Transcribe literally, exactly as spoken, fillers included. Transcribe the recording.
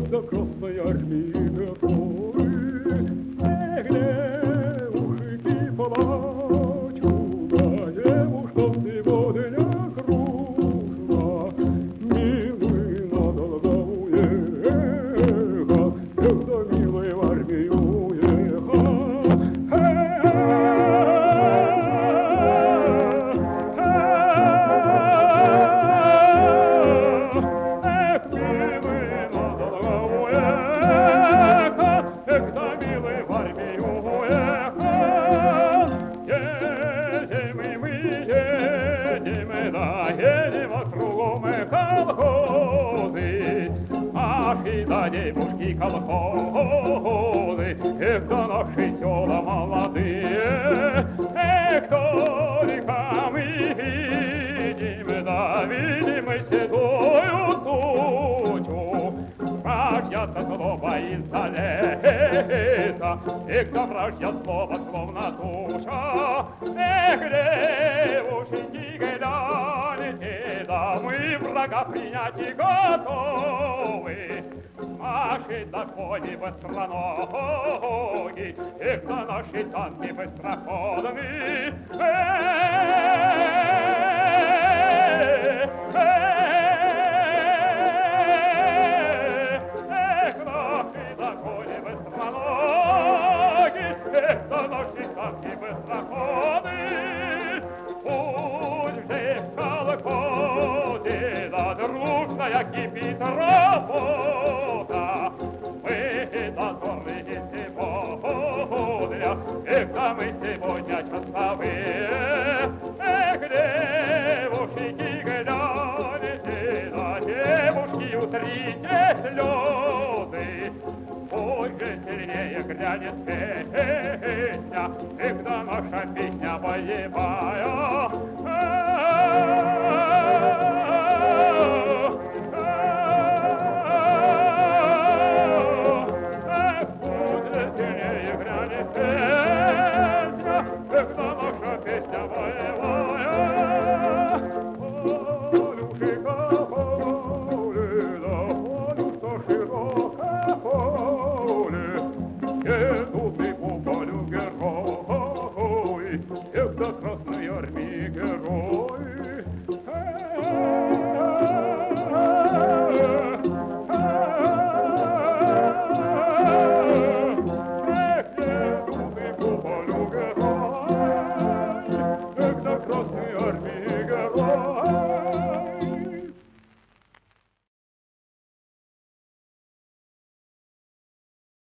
до Красной Армии готовы. Эх, девушки, плачу, да девушка сегодня грустна. Милый надолго уехал, когда милый в армию уехал. Да девушки колхозы, эх, да наши села молодые, эх, только мы видим, да видим мы седую тучу, вражья-то зло боится леса, эх, да вражья слово словно туча, эх, девушки, гляньте, да мы врага принять и готовы. Наши законы быстроноги, эх, да наши танки быстроходны. Эх, наши законы быстроноги, эх, да наши танки быстроходны. Пусть же в колхозе, да дружная кипит работа. Эх, да мы сегодня часовые, эх, девушки, гляньте, да девушки, утрите слезы, ой, же сильнее грянет песня, эх, да наша песня боевая.